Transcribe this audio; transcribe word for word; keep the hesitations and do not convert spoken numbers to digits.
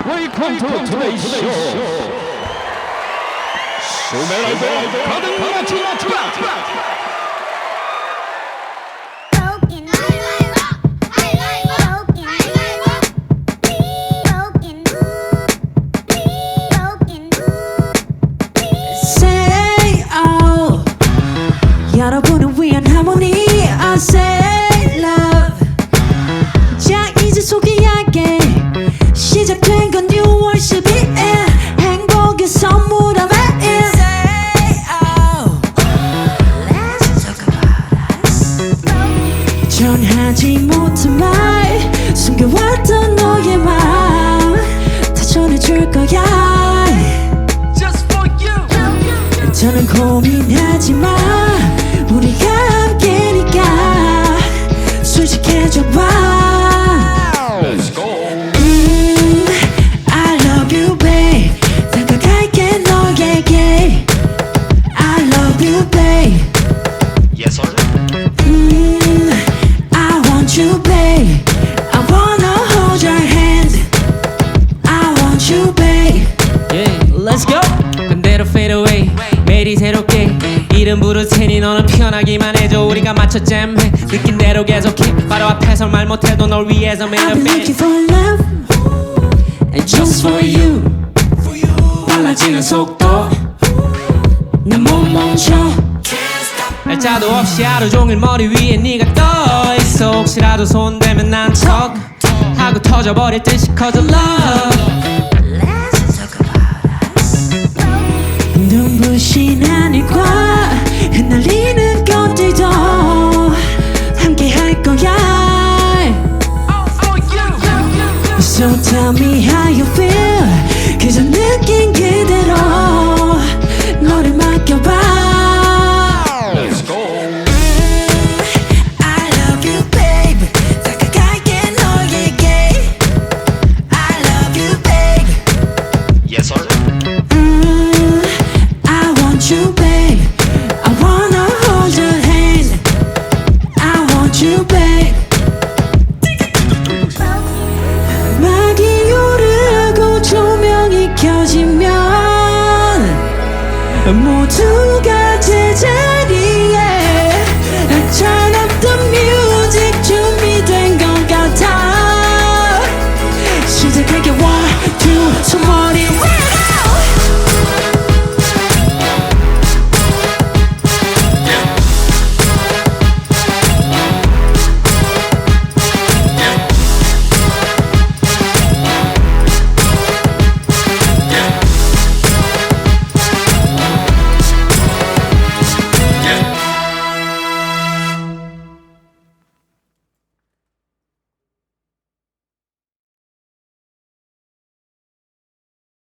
Welcome to today's show. 수메라이더 가득 마치라. 여러분을 위한 하모니 I say love 자 이제 소개할게 시작된 건 유월 십이일 행복의 선물함에 Say oh Let's talk about us 전하지 못한 말 숨겨왔던 너의 마음 다 전해줄 거야 Just for you 더는 고민하지 마 우리가 함께니까 솔직해져봐 Let's go. 음, I love you babe 다가갈게 너에게 I love you babe Yes sir. 음, I want you babe I wanna hold your hand I want you babe Yeah, let's go. 그대로 fade away. 매일이 새롭게 이름 부를 테니 너는 편하기만 해줘. 우리가 맞춰 잼해 느낀 대로 계속해. 바로 앞에서 말 못해도 널 위해서 made a I've been band. looking for love And just for you 빨라지는 속도 난 못 멈춰. 날짜도 없이 하루 종일 머리 위에 네가 떠있어. 혹시라도 손대면 난 척 하고 터져버릴 듯이 cause of love. 눈부신 하늘과 흩날리는 꽃들도 함께 할 거야 So tell me how you feel 그저 느낀 그대로 너를 맡겨봐